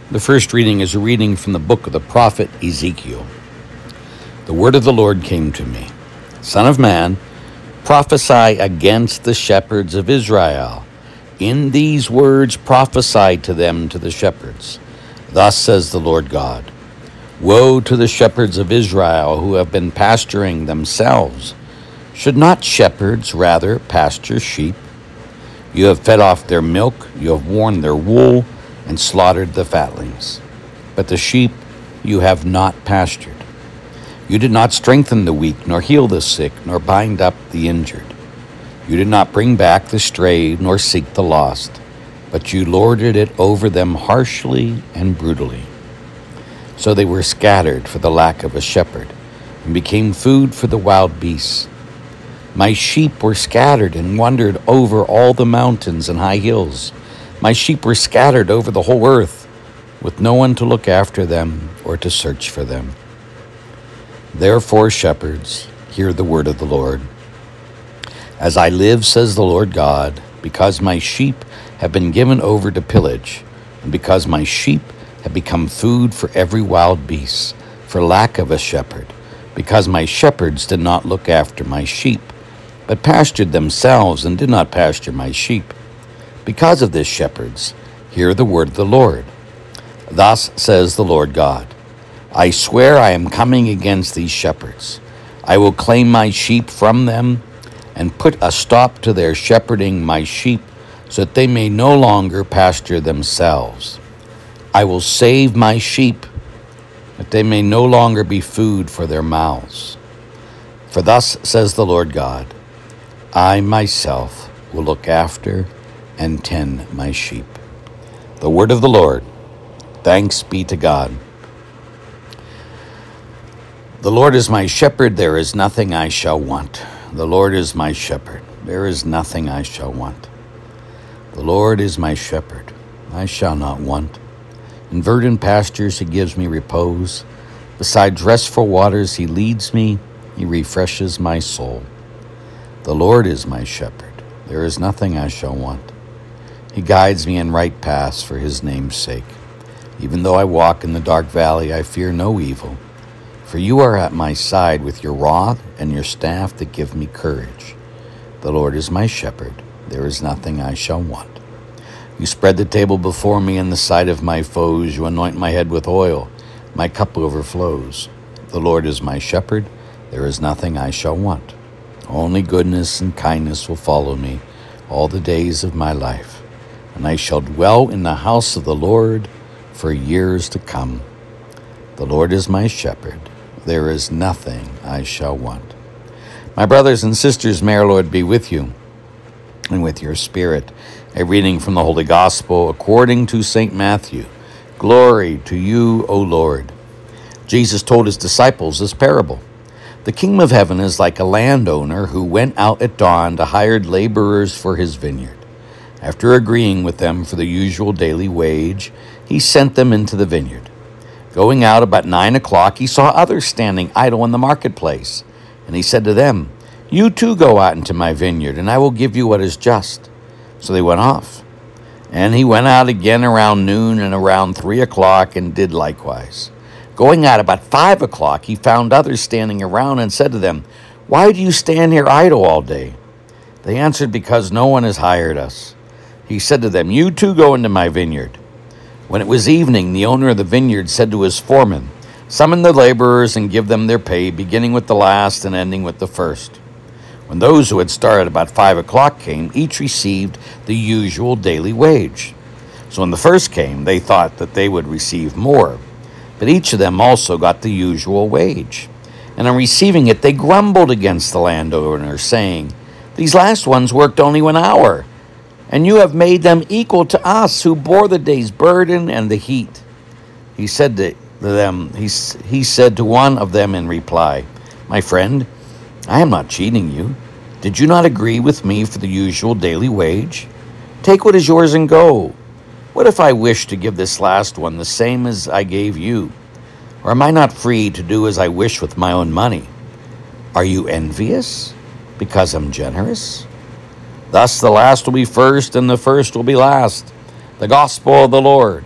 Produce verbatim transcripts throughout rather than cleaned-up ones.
The first reading is a reading from the book of the prophet Ezekiel. The word of the Lord came to me. Son of man, prophesy against the shepherds of Israel. In these words prophesy to them, to the shepherds. Thus says the Lord God. Woe to the shepherds of Israel who have been pasturing themselves. Should not shepherds rather pasture sheep? You have fed off their milk, you have worn their wool, and slaughtered the fatlings. But the sheep you have not pastured. You did not strengthen the weak, nor heal the sick, nor bind up the injured. You did not bring back the strayed, nor seek the lost, but you lorded it over them harshly and brutally. So they were scattered for the lack of a shepherd, and became food for the wild beasts. My sheep were scattered and wandered over all the mountains and high hills. My sheep were scattered over the whole earth, with no one to look after them or to search for them. Therefore, shepherds, hear the word of the Lord. As I live, says the Lord God, because my sheep have been given over to pillage, and because my sheep have become food for every wild beast, for lack of a shepherd, because my shepherds did not look after my sheep, but pastured themselves and did not pasture my sheep. Because of this, shepherds, hear the word of the Lord. Thus says the Lord God, I swear I am coming against these shepherds. I will claim my sheep from them and put a stop to their shepherding my sheep so that they may no longer pasture themselves. I will save my sheep that they may no longer be food for their mouths. For thus says the Lord God, I myself will look after and tend my sheep. The word of the Lord. Thanks be to God. The Lord is my shepherd, there is nothing I shall want. The Lord is my shepherd, there is nothing I shall want. The Lord is my shepherd, I shall not want. In verdant pastures he gives me repose. Beside restful waters he leads me, he refreshes my soul. The Lord is my shepherd, there is nothing I shall want. He guides me in right paths for his name's sake. Even though I walk in the dark valley, I fear no evil. For you are at my side with your rod and your staff that give me courage. The Lord is my shepherd, there is nothing I shall want. You spread the table before me in the sight of my foes. You anoint my head with oil. My cup overflows. The Lord is my shepherd, there is nothing I shall want. Only goodness and kindness will follow me all the days of my life, and I shall dwell in the house of the Lord for years to come. The Lord is my shepherd, there is nothing I shall want. My brothers and sisters, may our Lord be with you and with your spirit. A reading from the Holy Gospel according to Saint Matthew. Glory to you, O Lord. Jesus told his disciples this parable. The kingdom of heaven is like a landowner who went out at dawn to hire laborers for his vineyard. After agreeing with them for the usual daily wage, he sent them into the vineyard. Going out about nine o'clock, he saw others standing idle in the marketplace. And he said to them, You too go out into my vineyard, and I will give you what is just. So they went off. And he went out again around noon and around three o'clock and did likewise. Going out about five o'clock, he found others standing around and said to them, Why do you stand here idle all day? They answered, Because no one has hired us. He said to them, You too go into my vineyard. When it was evening, the owner of the vineyard said to his foreman, Summon the laborers and give them their pay, beginning with the last and ending with the first. When those who had started about five o'clock came, each received the usual daily wage. So when the first came, they thought that they would receive more. But each of them also got the usual wage. And on receiving it, they grumbled against the landowner, saying, These last ones worked only one hour, and you have made them equal to us who bore the day's burden and the heat. He said to them, he, he said to one of them in reply, My friend, I am not cheating you. Did you not agree with me for the usual daily wage? Take what is yours and go. What if I wish to give this last one the same as I gave you? Or am I not free to do as I wish with my own money? Are you envious because I'm generous? Thus the last will be first, and the first will be last. The gospel of the Lord.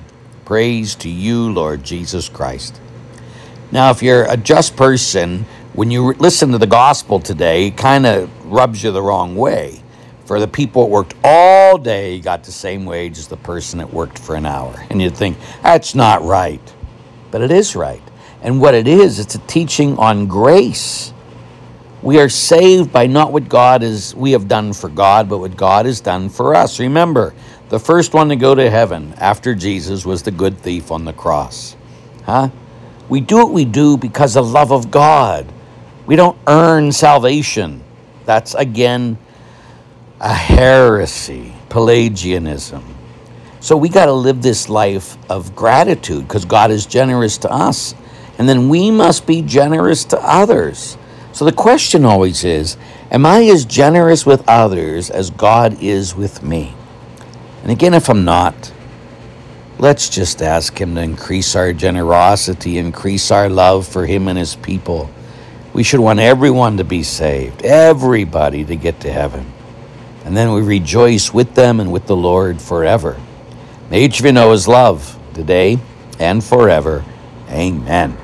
Praise to you, Lord Jesus Christ. Now, if you're a just person, when you listen to the gospel today, it kind of rubs you the wrong way. For the people that worked all day got the same wage as the person that worked for an hour. And you'd think, that's not right. But it is right. And what it is, it's a teaching on grace. We are saved by not what God is, we have done for God, but what God has done for us. Remember, the first one to go to heaven after Jesus was the good thief on the cross. Huh? We do what we do because of love of God. We don't earn salvation. That's, again, a heresy, Pelagianism. So we got to live this life of gratitude because God is generous to us. And then we must be generous to others. So the question always is, am I as generous with others as God is with me? And again, if I'm not, let's just ask him to increase our generosity, increase our love for him and his people. We should want everyone to be saved, everybody to get to heaven. And then we rejoice with them and with the Lord forever. May each of you know his love today and forever. Amen.